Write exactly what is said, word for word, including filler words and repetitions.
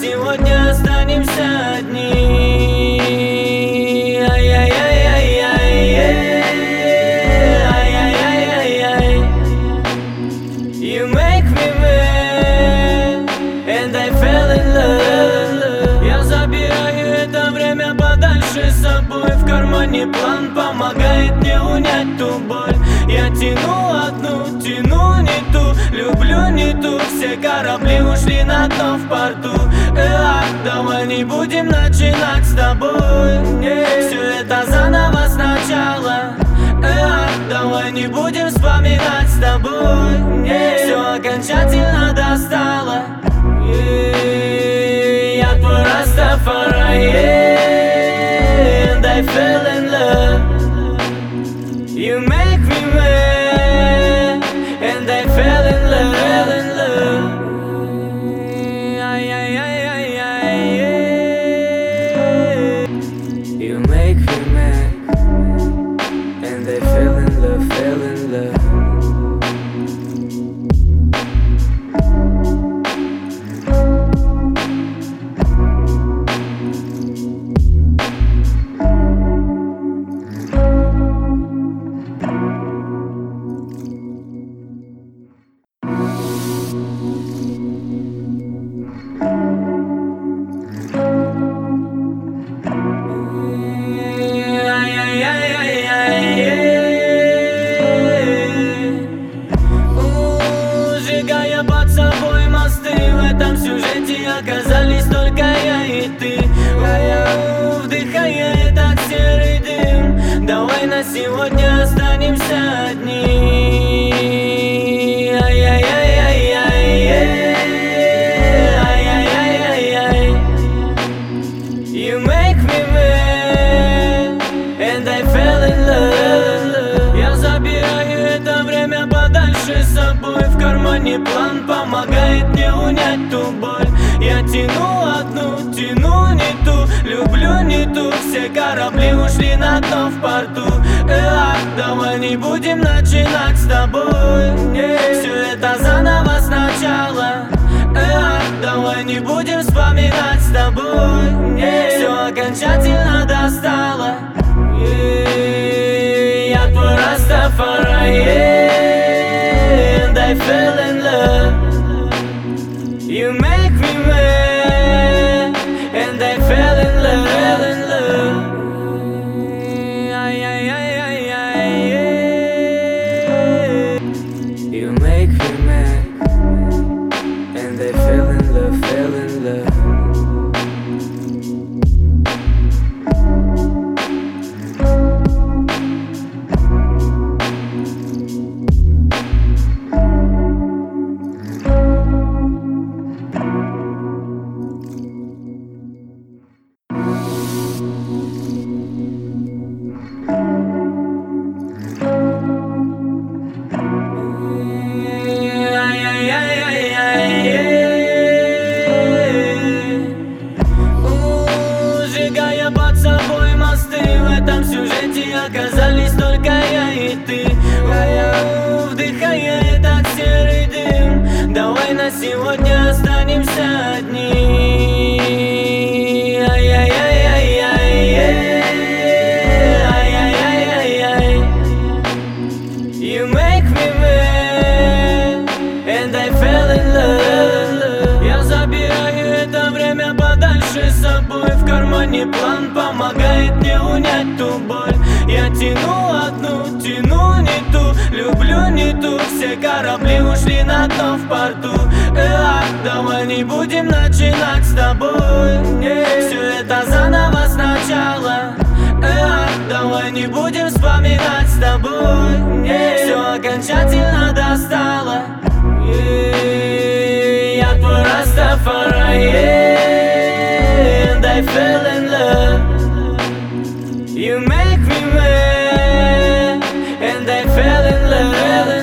сегодня останемся одни. Ай-яй-яй-яй-яй-яй, ай-яй-яй-яй-яй. You make me mad, and I fell in love. Я забираю это время подальше с собой. В кармане план помогает мне унять ту боль. Я тяну одну, тяну не ту, люблю не ту. Все корабли ушли на дно в порту. Эх, давай не будем начинать с тобой. Все это заново сначала. Эх, давай не будем вспоминать с тобой. Все окончательно достало. Я твой Растафари, and I fell in love. You make me mad, and I fell in love, fell in love. You make me mad, and I fell in love, fell in love. Сжигая под собой мосты, в этом сюжете оказались только я и ты. Вдыхая этот серый дым, давай на сегодня останемся одни. Ай-яй-яй-яй-яй-яй, ай-яй-яй-яй-яй. You make me mad, and I fell in love. Я забираю это время подальше с собой. В кармане план помогает мне унять ту боль. Я тяну одну, тяну не ту, люблю не ту. Все корабли ушли на дно в порту. Эх, давай не будем начинать с тобой. Все это заново сначала. Эх, давай не будем вспоминать с тобой. Все окончательно достало. Я твой Растафари, and I fell in love. You make me mad, and I fell in love, fell in love. Ay-yay-yay-yay-yay. You make me mad, and I fell in love, fell in love. Сжигая под собой мосты, в этом сюжете оказались только я и ты. Вдыхая этот серый дым, давай на сегодня останемся одни. Ай-яй-яй-яй-яй-яй, ай-яй-яй-яй-яй. You make me mad, and I fell in love. Я забираю это время подальше с собой. В кармане план помогает мне унять ту боль. Я тяну одну, тяну не ту, люблю не ту. Все корабли ушли на дно в порту. Эх, давай не будем начинать с тобой. Все это заново сначала. Эх, давай не будем вспоминать с тобой. Все окончательно достало. Я твой Растафари, and I fell in love. You make me mad, and I fell in love.